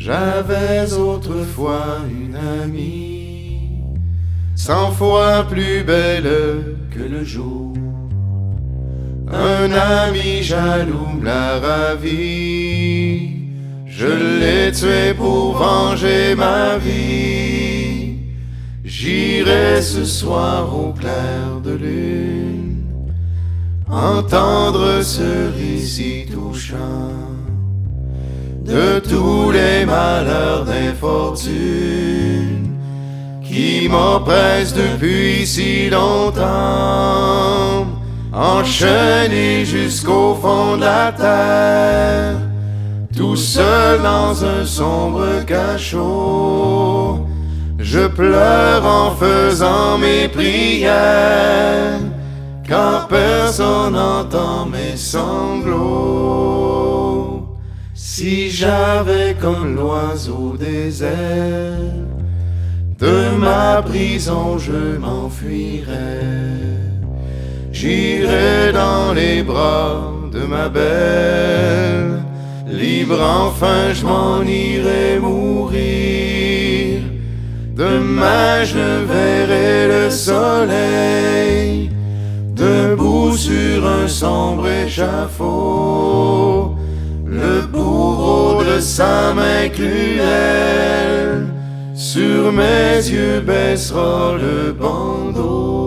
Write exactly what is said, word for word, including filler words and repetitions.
J'avais autrefois une amie, cent fois plus belle que le jour. Un ami jaloux me l'a ravie, je l'ai tué pour venger ma vie. J'irai ce soir au clair de lune entendre ce récit touchant de tous les malheurs d'infortune qui m'oppressent depuis si longtemps, enchaîné jusqu'au fond de la terre, tout seul dans un sombre cachot. Je pleure en faisant mes prières, car personne n'entend mes sanglots. Si j'avais comme l'oiseau des ailes, de ma prison je m'enfuirais. J'irais dans les bras de ma belle, libre enfin je m'en irais mourir. Demain je verrai le soleil, debout sur un sombre échafaud, le bourreau de sa main cruelle sur mes yeux baissera le bandeau.